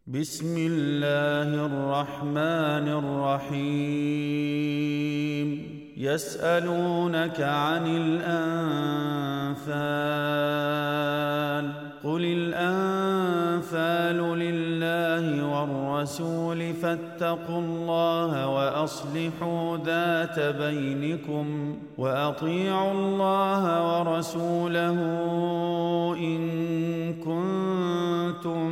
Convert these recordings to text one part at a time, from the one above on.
بسم الله الرحمن الرحيم يسألونك عن الأنفال قل الأنفال لله والرسول فاتقوا الله وأصلحوا ذات بينكم وأطيعوا الله ورسوله إن كنتم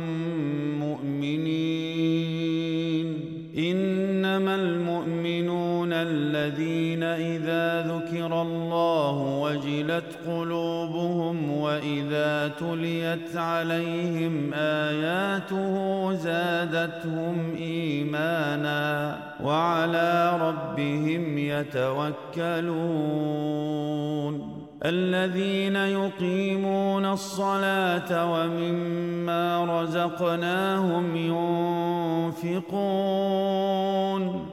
مؤمنين إنما المؤمنون الذين إذا ذكر الله وجلت قلوبهم وإذا تليت عليهم آياته زادتهم إيمانا وعلى ربهم يتوكلون الذين يقيمون الصلاة ومما رزقناهم ينفقون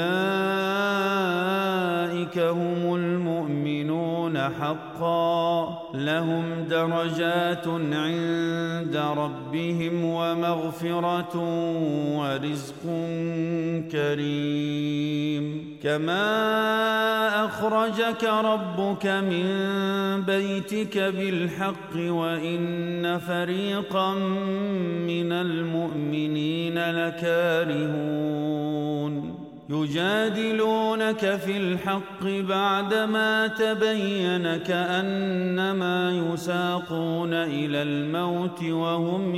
أولئك هم المؤمنون حقا لهم درجات عند ربهم ومغفرة ورزق كريم كما أخرجك ربك من بيتك بالحق وإن فريقا من المؤمنين لكارهون يجادلونك في الحق بعدما تبين كأنما يساقون إلى الموت وهم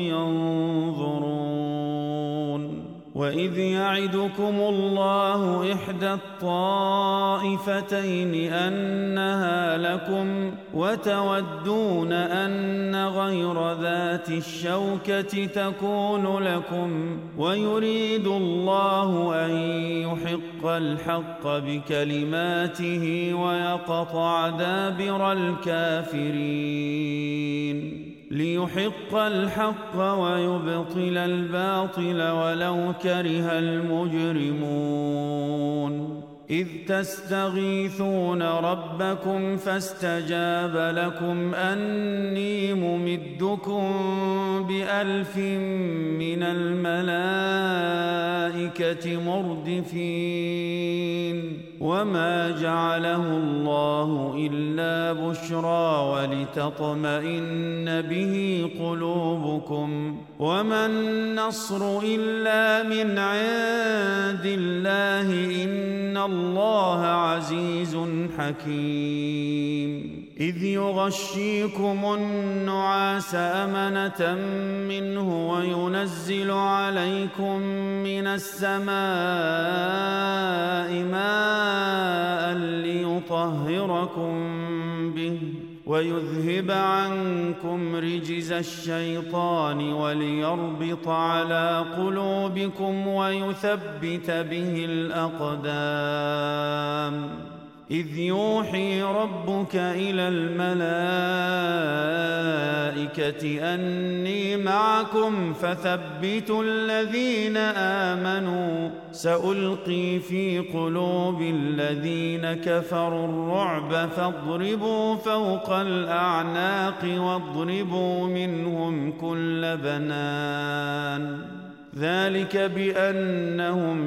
ينظرون وإذ يعدكم الله إحدى الطائفتين أنها لكم وتودون أن غير ذات الشوكة تكون لكم ويريد الله أن يحق الحق بكلماته ويقطع دابر الكافرين ليحق الحق ويبطل الباطل ولو كره المجرمون إذ تستغيثون ربكم فاستجاب لكم أني ممدكم ب1000 من الملائكة مردفين وما جعله الله إلا بشرى ولتطمئن به قلوبكم وما النصر إلا من عند الله إن الله عزيز حكيم إذ يغشيكم النعاس أمنة منه وينزل عليكم من السماء ماء ليطهركم به ويذهب عنكم رجز الشيطان وليربط على قلوبكم ويثبت به الأقدام إذ يوحي ربك إلى الملائكة أني معكم فثبتوا الذين آمنوا سألقي في قلوب الذين كفروا الرعب فاضربوا فوق الأعناق واضربوا منهم كل بنان ذلك بأنهم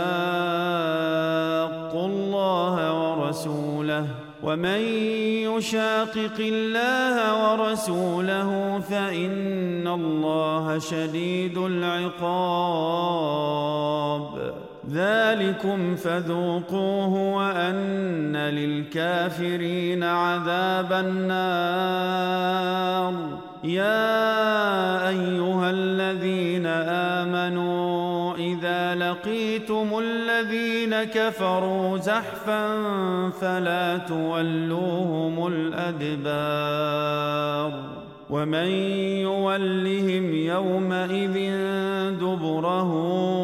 شاقوا الله ورسوله ومن يشاقق الله ورسوله فإن الله شديد العقاب ذلكم فذوقوه وأن للكافرين عذاب النار يا أيها الذين آمنوا إذا لقيتم الذين كفروا زحفا فلا تولوهم الأدبار ومن يولهم يومئذ دبره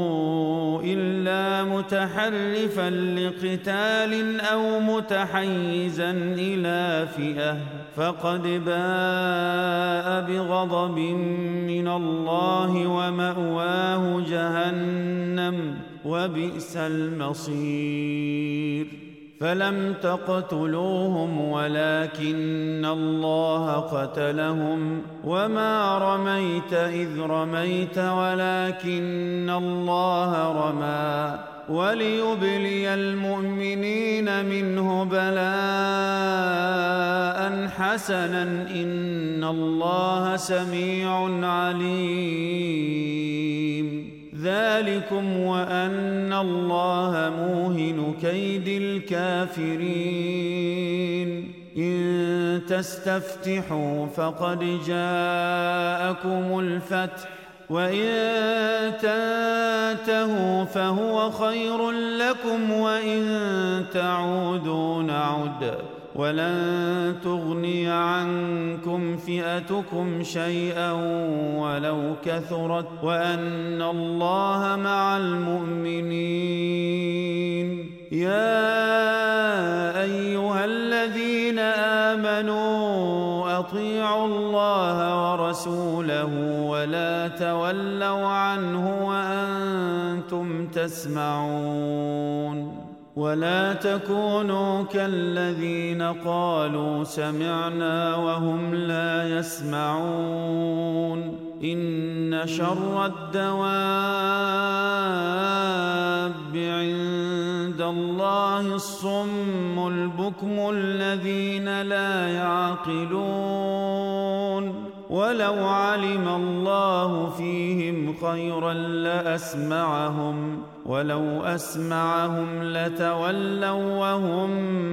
إلا متحرفا لقتال أو متحيزا إلى فئة فقد باء بغضب من الله ومأواه جهنم وبئس المصير فلم تقتلوهم ولكن الله قتلهم وما رميت إذ رميت ولكن الله رمى وليبلي المؤمنين منه بلاء حسنا إن الله سميع عليم ذلكم وأن الله موهن كيد الكافرين إن تستفتحوا فقد جاءكم الفتح وإن تنتهوا فهو خير لكم وإن تعودوا نعد ولن تغني عنكم فئتكم شيئا ولو كثرت وأن الله مع المؤمنين يا أيها الذين آمنوا أطيعوا الله ورسوله ولا تولوا عنه وأنتم تسمعون ولا تكونوا كالذين قالوا سمعنا وهم لا يسمعون إن شر الدواب عند الله الصم البكم الذين لا يعقلون ولو علم الله فيهم خيرا لأسمعهم ولو أسمعهم لتولوا وهم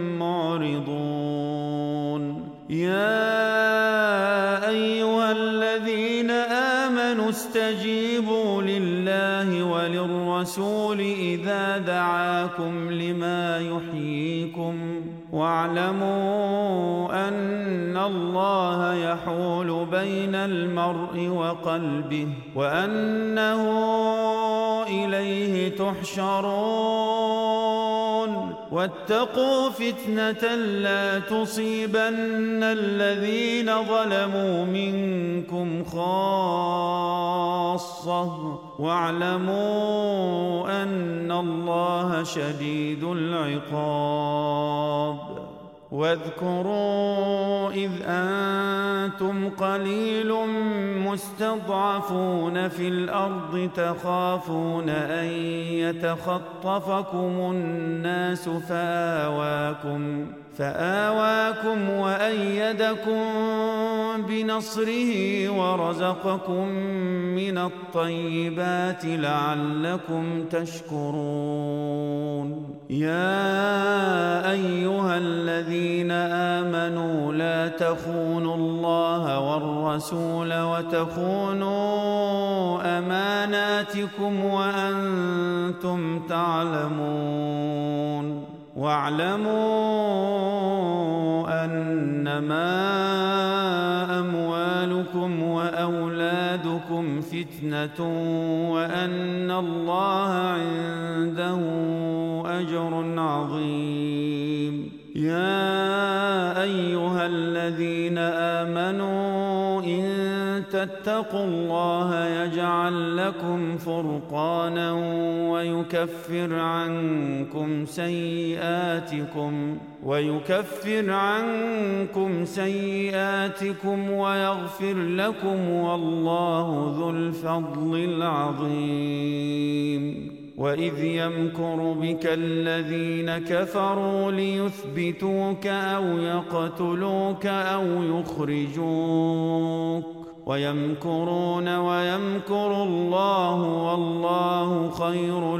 معرضون يا أيها الذين آمنوا استجيبوا لله وللرسول إذا دعاكم لما يحييكم واعلموا أن الله يحول بين المرء وقلبه وأنه إليه تحشرون واتقوا فتنة لا تصيبن الذين ظلموا منكم خاصة واعلموا أن الله شديد العقاب واذكروا إذ أنتم قليل مستضعفون في الأرض تخافون أن يتخطفكم الناس فآواكم وأيدكم بنصره ورزقكم من الطيبات لعلكم تشكرون يا أيها الذين آمنوا لا تخونوا الله والرسول وتخونوا أماناتكم وأنتم تعلمون واعلموا أنما أموالكم وأولادكم فتنة وأن الله عنده أجر عظيم يا أيها الذين آمنوا إن تتقوا الله يجعل لكم فرقانا ويكفر عنكم سيئاتكم ويغفر لكم والله ذو الفضل العظيم وإذ يمكر بك الذين كفروا ليثبتوك أو يقتلوك أو يخرجوك ويمكرون ويمكر الله والله خير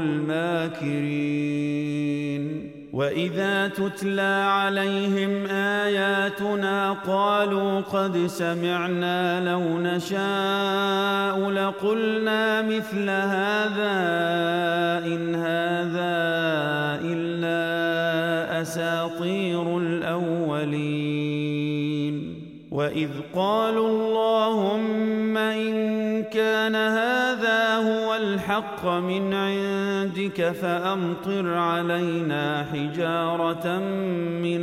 الماكرين وإذا تتلى عليهم آياتنا قالوا قد سمعنا لو نشاء لقلنا مثل هذا إن هذا إلا أساطير الأولين وإذ قالوا اللهم إن كان هذا هو الحق من عندك فأمطر علينا حجارة من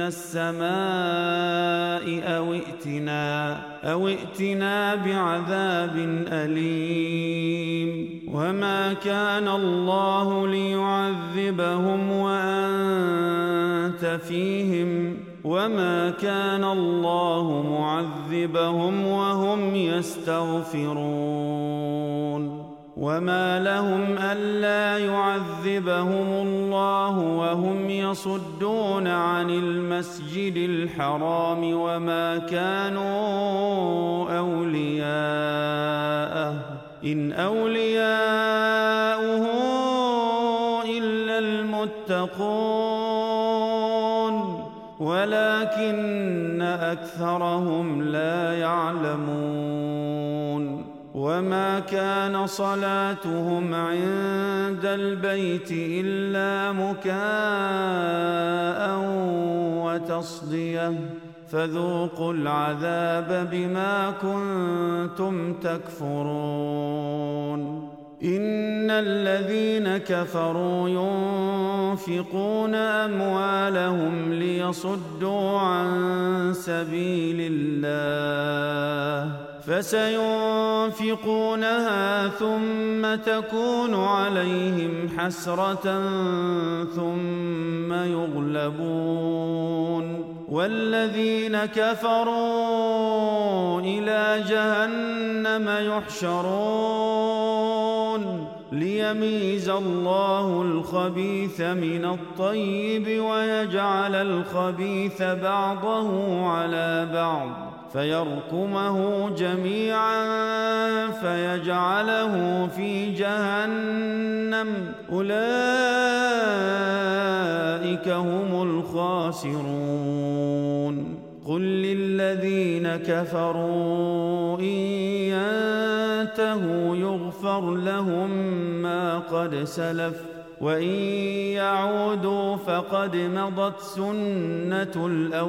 السماء أو ائتنا بعذاب أليم وما كان الله ليعذبهم وأنت أنت فيهم وما كان الله معذبهم وهم يستغفرون وما لهم ألا يعذبهم الله وهم يصدون عن المسجد الحرام وما كانوا أولياءه إن أولياؤه إلا المتقون ولكن أكثرهم لا يعلمون وما كان صلاتهم عند البيت إلا مكاء وتصدية فذوقوا العذاب بما كنتم تكفرون إن الذين كفروا ينفقون أموالهم ليصدوا عن سبيل الله فسينفقونها ثم تكون عليهم حسرة ثم يغلبون والذين كفروا إلى جهنم يحشرون ليميز الله الخبيث من الطيب ويجعل الخبيث بعضه على بعض فيركمه جميعا فيجعله في جهنم أولئك هم الخاسرون قل للذين كفروا إن ينتهوا يغفر لهم ما قد سلف وإن يعودوا فقد مضت سنة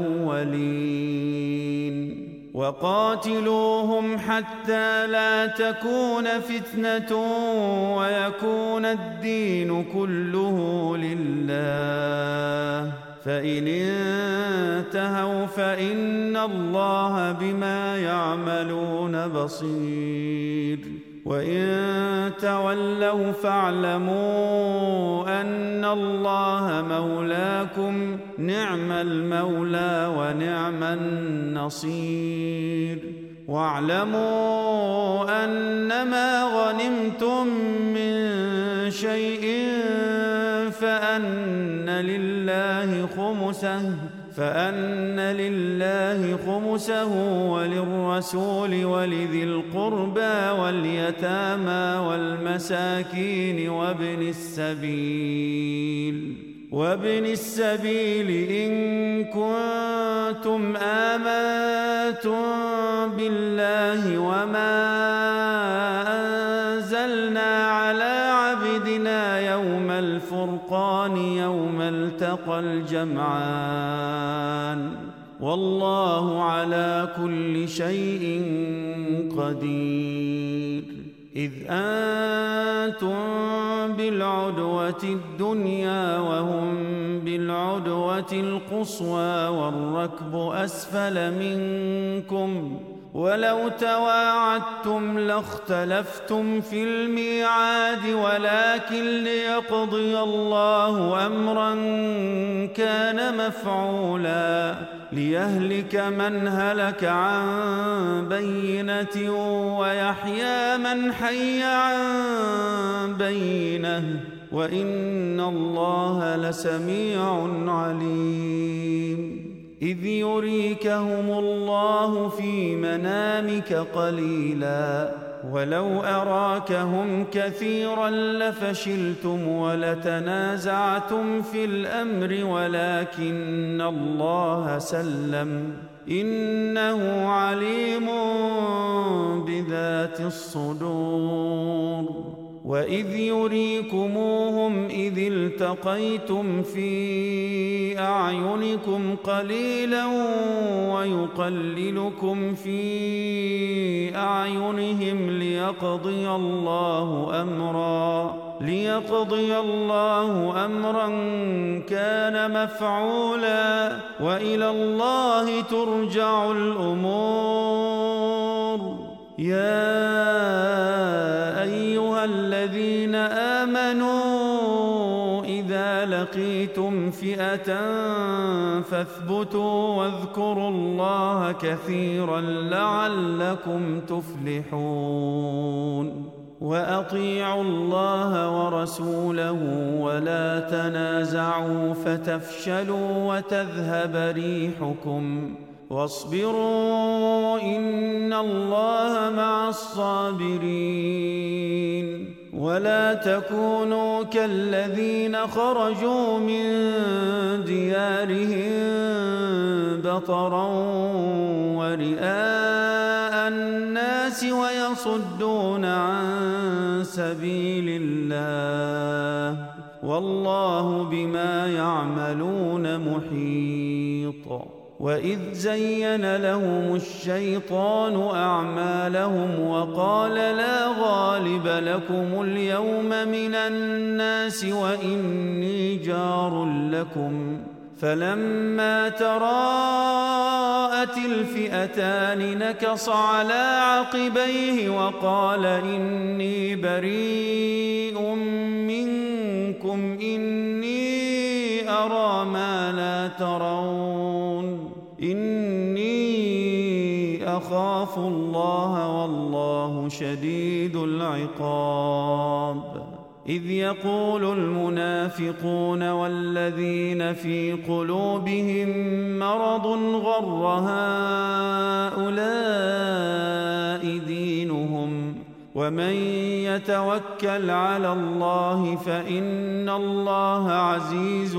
الأولين وقاتلوهم حتى لا تكون فتنة ويكون الدين كله لله فإن انتهوا فإن الله بما يعملون بصير وإن تولوا فاعلموا أن الله مولاكم نعم المولى ونعم النصير واعلموا أنما غنمتم من شيء فأن لله خمسه وللرسول ولذي القربى واليتامى والمساكين وابن السبيل إن كنتم آمنتم بالله وما أنزلنا على عبدنا يوم الفرقان يوم التقى الجمعان والله على كل شيء قدير إذ أنتم بالعدوة الدنيا وهم بالعدوة القصوى والركب أسفل منكم ولو تواعدتم لاختلفتم في الميعاد ولكن ليقضي الله أمرا كان مفعولا ليهلك من هلك عن بينة ويحيى من حي عن بينة وإن الله لسميع عليم إذ يريكهم الله في منامك قليلا ولو أراكهم كثيرا لفشلتم ولتنازعتم في الأمر ولكن الله سلم إنه عليم بذات الصدور وإذ يريكموهم إذ التقيتم في أعينكم قليلا ويقللكم في أعينهم ليقضي الله أمرا كان مفعولا وإلى الله ترجع الأمور يا أيها الذين الذين آمنوا إذا لقيتم فئة فاثبتوا واذكروا الله كثيرا لعلكم تفلحون وأطيعوا الله ورسوله ولا تنازعوا فتفشلوا وتذهب ريحكم واصبروا إن الله مع الصابرين ولا تكونوا كالذين خرجوا من ديارهم بطرا ورئاء الناس ويصدون عن سبيل الله والله بما يعملون محيط وإذ زين لهم الشيطان أعمالهم وقال لا غالب لكم اليوم من الناس وإني جار لكم فلما تراءت الفئتان نكص على عقبيه وقال إني بريء منكم إني أرى ما لا ترون إني أخاف الله والله شديد العقاب إذ يقول المنافقون والذين في قلوبهم مرض غر هؤلاء دينهم ومن يتوكل على الله فإن الله عزيز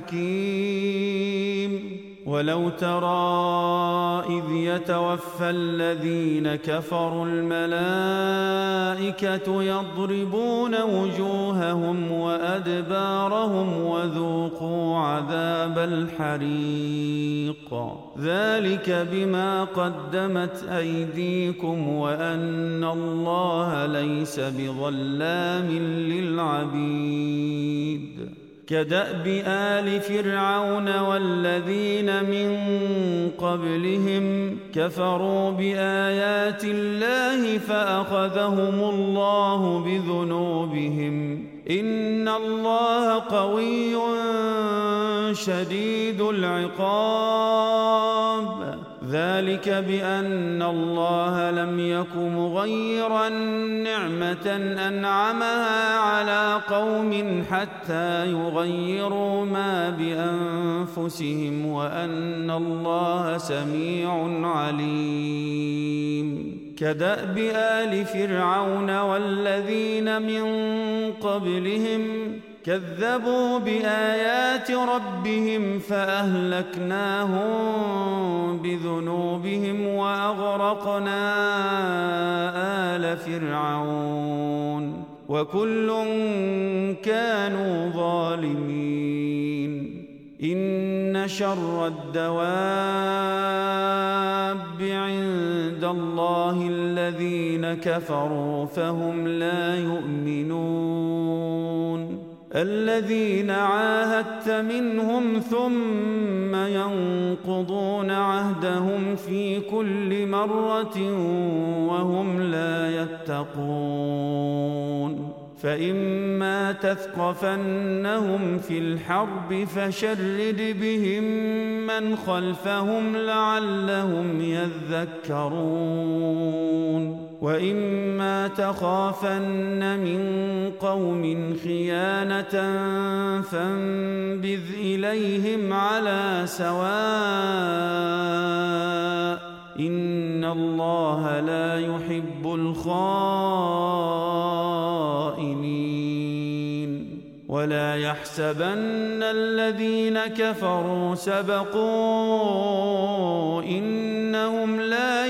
حكيم ولو ترى إذ يتوفى الذين كفروا الملائكة يضربون وجوههم وأدبارهم وذوقوا عذاب الحريق ذلك بما قدمت أيديكم وأن الله ليس بظلام للعبيد كدأب آل فرعون والذين من قبلهم كفروا بآيات الله فأخذهم الله بذنوبهم إن الله قوي شديد العقاب ذلك بأن الله لم يك مغيرا نعمة أنعمها على قوم حتى يغيروا ما بأنفسهم وأن الله سميع عليم كدأب آل فرعون والذين من قبلهم كذبوا بآيات ربهم فأهلكناهم بذنوبهم وأغرقنا آل فرعون وكل كانوا ظالمين إن شر الدواب عند الله الذين كفروا فهم لا يؤمنون الذين عاهدت منهم ثم ينقضون عهدهم في كل مرة وهم لا يتقون فإما تثقفنهم في الحرب فشرد بهم من خلفهم لعلهم يذكرون وإما تخافن من قوم خيانة فانبذ إليهم على سواء إن الله لا يحب الخائنين ولا يحسبن الذين كفروا سبقوا إنهم لا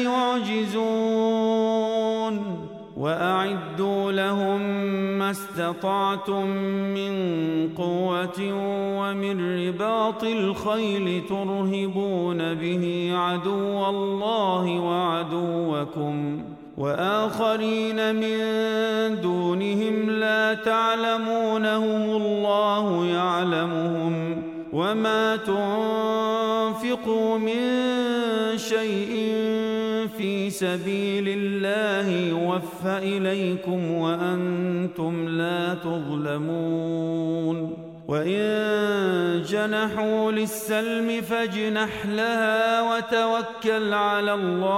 يعجزون وأعدوا لهم ما استطعتم من قوة ومن رباط الخيل ترهبون به عدو الله وعدوكم وآخرين من دونهم لا تعلمونهم الله يعلمهم وما تنفقوا من شيء في سبيل الله يوفى إليكم وأنتم لا تظلمون وإن جنحوا للسلم فاجنح لها وتوكل على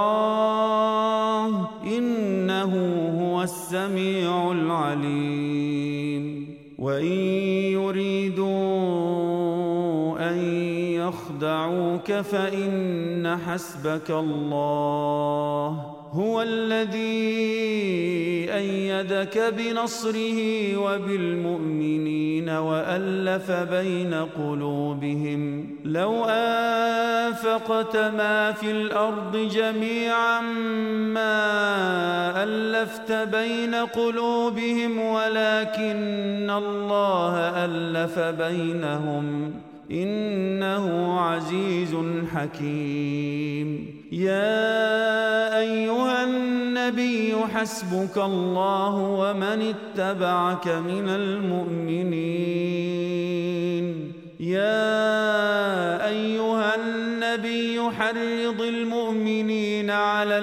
الله إنه هو السميع العليم وإن يريدوا أن يخدعوك فإن حسبك الله هو الذي أيدك بنصره وبالمؤمنين وألف بين قلوبهم لو أنفقت ما في الأرض جميعا ما ألفت بين قلوبهم ولكن الله ألف بينهم إنه عزيز حكيم يا أيها النبي حسبك الله ومن اتبعك من المؤمنين يا أيها النبي حرض المؤمنين على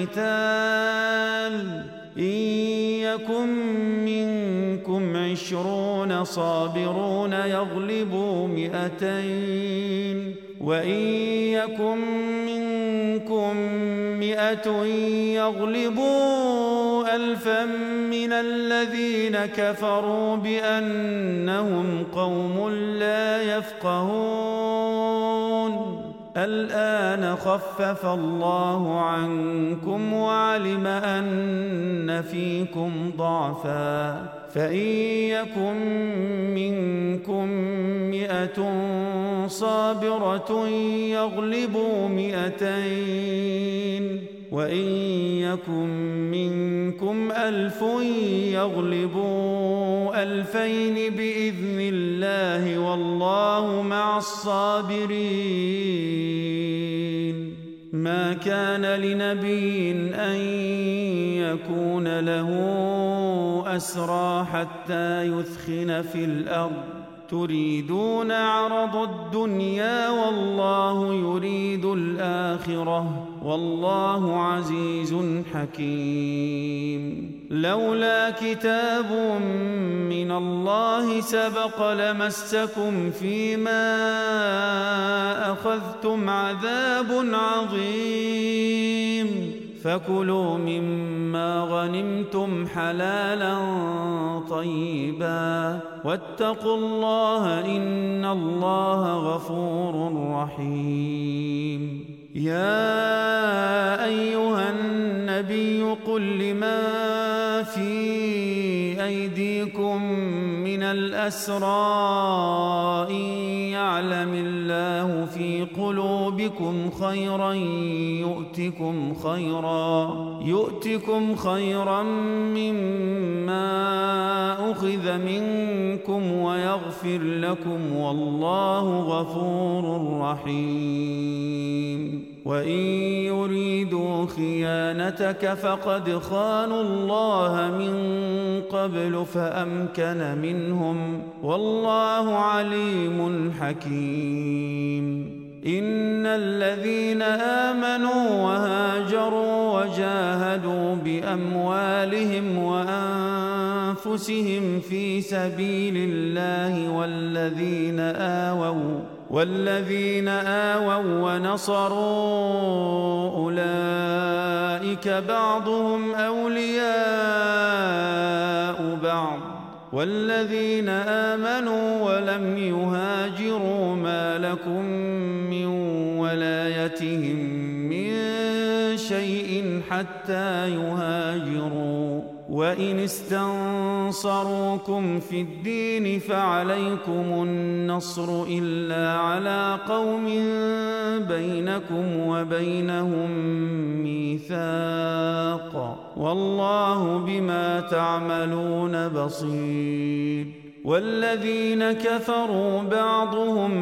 القتال إن يكن منكم 20 صابرون يغلبوا 200 وإن يكن منكم 100 يغلبوا 1000 من الذين كفروا بأنهم قوم لا يفقهون الآن خفف الله عنكم وعلم أن فيكم ضعفا فإن يكن منكم 100 صابرة يغلبوا 200 وإن يكن منكم 1000 يغلبوا 2000 بإذن الله والله مع الصابرين ما كان لنبي أن يكون له أسرى حتى يثخن في الأرض تريدون عرض الدنيا والله يريد الآخرة والله عزيز حكيم لولا كتاب من الله سبق لمسكم فيما أخذتم عذاب عظيم فكلوا مما غنمتم حلالا طيبا واتقوا الله إن الله غفور رحيم يا أيها النبي قل لمن في أيديكم من الأسرى إن يعلم الله في قلوبكم خيرا يؤتكم خيرا مما أخذ منكم ويغفر لكم والله غفور رحيم وإن يريدوا خيانتك فقد خانوا الله من قبل فأمكن منهم والله عليم حكيم إن الذين آمنوا وهاجروا وجاهدوا بأموالهم وأنفسهم في سبيل الله والذين آووا ونصروا أولئك بعضهم أولياء بعض والذين آمنوا ولم يهاجروا ما لكم من ولايتهم من شيء حتى يهاجروا وإن استنصروكم في الدين فعليكم النصر إلا على قوم بينكم وبينهم ميثاق والله بما تعملون بصير والذين كفروا بعضهم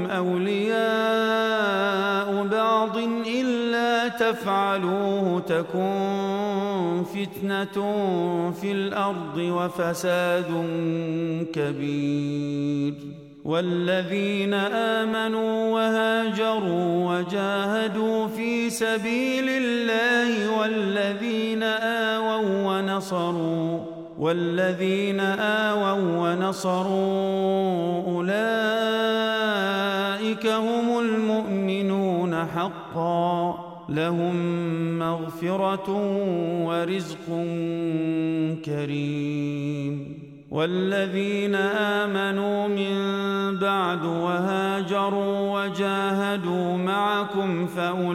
أولياء بعض إلا تفعلوه تكن فتنة في الأرض وفساد كبير والذين آمنوا وهاجروا وجاهدوا في سبيل الله والذين آووا ونصروا أولئك هم المؤمنون حقا لهم مغفرة ورزق كريم. والذين آمنوا من بعد وهاجروا وجاهدوا معكم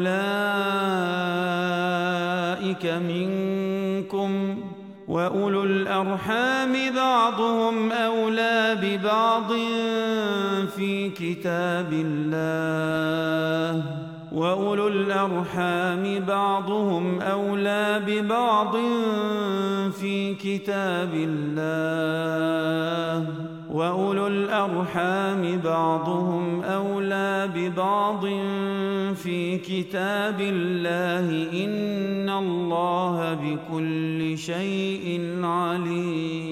فأولئك منكم وأولو الأرحام بعضهم أولى ببعض في كتاب الله وأولو الأرحام بعضهم أولى ببعض في كتاب الله وأولو الأرحام بعضهم أولى ببعض في كتاب الله إن الله بكل شيء عليم.